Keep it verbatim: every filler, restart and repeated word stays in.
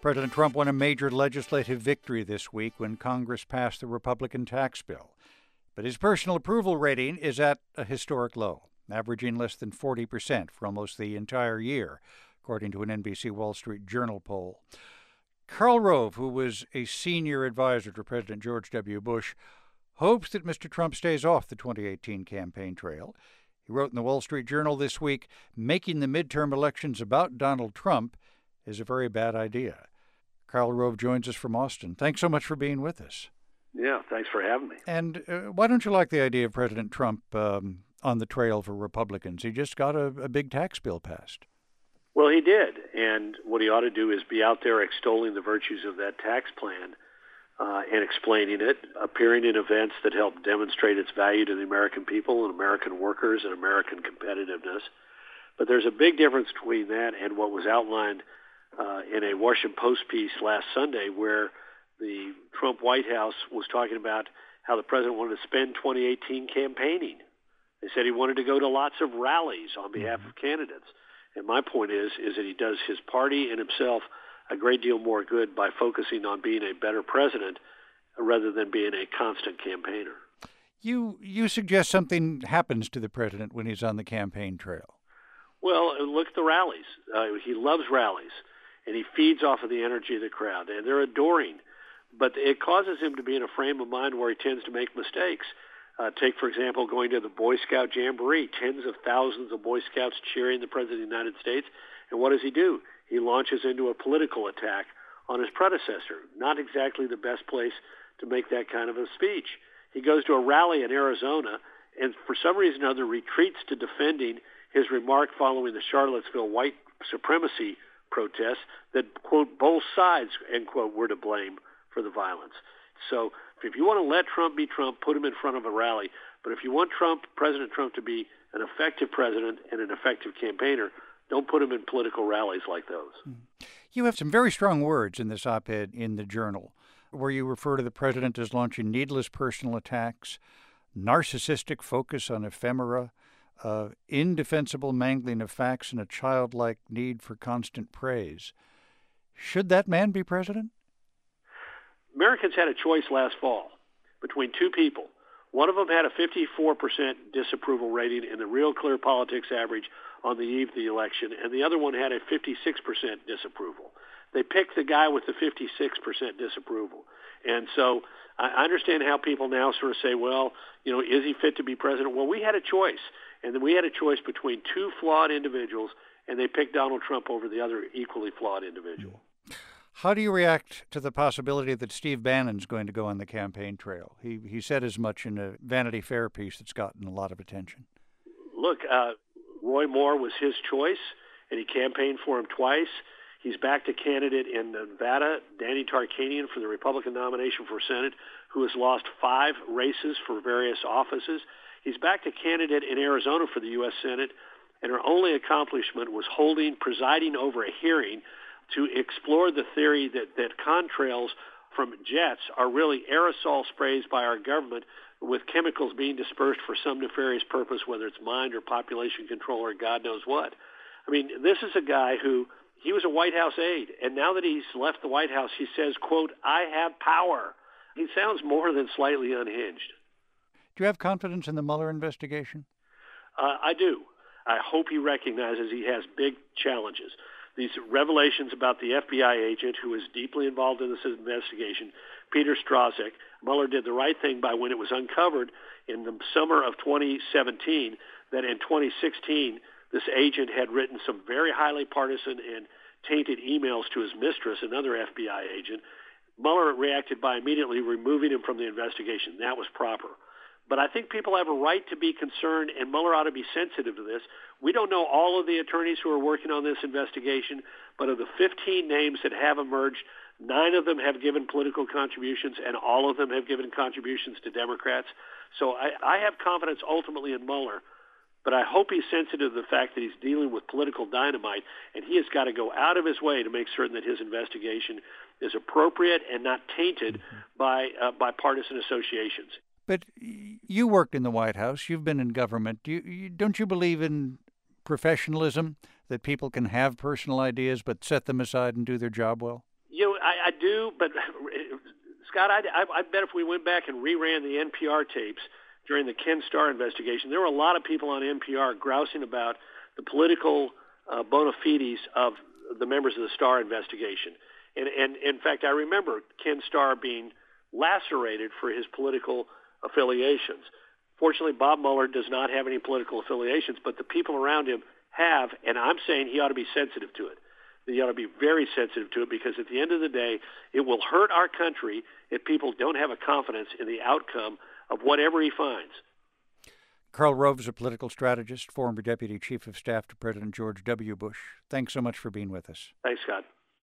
President Trump won a major legislative victory this week when Congress passed the Republican tax bill. But his personal approval rating is at a historic low, averaging less than forty percent for almost the entire year, according to an N B C Wall Street Journal poll. Karl Rove, who was a senior advisor to President George W. Bush, hopes that Mister Trump stays off the twenty eighteen campaign trail. He wrote in the Wall Street Journal this week, making the midterm elections about Donald Trump is a very bad idea. Karl Rove joins us from Austin. Thanks so much for being with us. Yeah, thanks for having me. And uh, why don't you like the idea of President Trump um, on the trail for Republicans? He just got a, a big tax bill passed. Well, he did. And what he ought to do is be out there extolling the virtues of that tax plan uh, and explaining it, appearing in events that help demonstrate its value to the American people and American workers and American competitiveness. But there's a big difference between that and what was outlined uh, in a Washington Post piece last Sunday, where the Trump White House was talking about how the president wanted to spend twenty eighteen campaigning. They said he wanted to go to lots of rallies on behalf mm-hmm. of candidates. And my point is, is that he does his party and himself a great deal more good by focusing on being a better president rather than being a constant campaigner. You you suggest something happens to the president when he's on the campaign trail. Well, look at the rallies. Uh, he loves rallies, and he feeds off of the energy of the crowd, and they're adoring. But it causes him to be in a frame of mind where he tends to make mistakes. Uh, take, for example, going to the Boy Scout Jamboree, tens of thousands of Boy Scouts cheering the President of the United States. And what does he do? He launches into a political attack on his predecessor. Not exactly the best place to make that kind of a speech. He goes to a rally in Arizona and for some reason or other retreats to defending his remark following the Charlottesville white supremacy protests that, quote, both sides, end quote, were to blame for the violence. So if you want to let Trump be Trump, put him in front of a rally. But if you want Trump, President Trump, to be an effective president and an effective campaigner, don't put him in political rallies like those. You have some very strong words in this op-ed in the Journal, where you refer to the president as launching needless personal attacks, narcissistic focus on ephemera, uh, indefensible mangling of facts, and a childlike need for constant praise. Should that man be president? Americans had a choice last fall between two people. One of them had a fifty-four percent disapproval rating in the Real Clear Politics average on the eve of the election, and the other one had a fifty-six percent disapproval. They picked the guy with the fifty-six percent disapproval. And so I understand how people now sort of say, well, you know, is he fit to be president? Well, we had a choice, and then we had a choice between two flawed individuals, and they picked Donald Trump over the other equally flawed individual. How do you react to the possibility that Steve Bannon's going to go on the campaign trail? He he said as much in a Vanity Fair piece that's gotten a lot of attention. Look, uh, Roy Moore was his choice, and he campaigned for him twice. He's backed a candidate in Nevada, Danny Tarkanian, for the Republican nomination for Senate, who has lost five races for various offices. He's backed a candidate in Arizona for the U S Senate, and her only accomplishment was holding, presiding over a hearing to explore the theory that, that contrails from jets are really aerosol sprays by our government with chemicals being dispersed for some nefarious purpose, whether it's mind or population control or God knows what. I mean, this is a guy who, he was a White House aide, and now that he's left the White House, he says, quote, I have power. He sounds more than slightly unhinged. Do you have confidence in the Mueller investigation? Uh, I do. I hope he recognizes he has big challenges. These revelations about the F B I agent who is deeply involved in this investigation, Peter Strzok, Mueller did the right thing by when it was uncovered in the summer of twenty seventeen that in twenty sixteen this agent had written some very highly partisan and tainted emails to his mistress, another F B I agent. Mueller reacted by immediately removing him from the investigation. That was proper. But I think people have a right to be concerned, and Mueller ought to be sensitive to this. We don't know all of the attorneys who are working on this investigation, but of the fifteen names that have emerged, nine of them have given political contributions, and all of them have given contributions to Democrats. So I, I have confidence ultimately in Mueller, but I hope he's sensitive to the fact that he's dealing with political dynamite, and he has got to go out of his way to make certain that his investigation is appropriate and not tainted mm-hmm. by uh, by partisan associations. But you worked in the White House. You've been in government. Do you, you, don't you believe in professionalism, that people can have personal ideas but set them aside and do their job well? You know, I, I do, but Scott, I, I, I bet if we went back and reran the N P R tapes during the Ken Starr investigation, there were a lot of people on N P R grousing about the political uh, bona fides of the members of the Starr investigation. And, and in fact, I remember Ken Starr being lacerated for his political affiliations. Fortunately, Bob Mueller does not have any political affiliations, but the people around him have, and I'm saying he ought to be sensitive to it. He ought to be very sensitive to it, because at the end of the day, it will hurt our country if people don't have a confidence in the outcome of whatever he finds. Karl Rove is a political strategist, former Deputy Chief of Staff to President George W. Bush. Thanks so much for being with us. Thanks, Scott.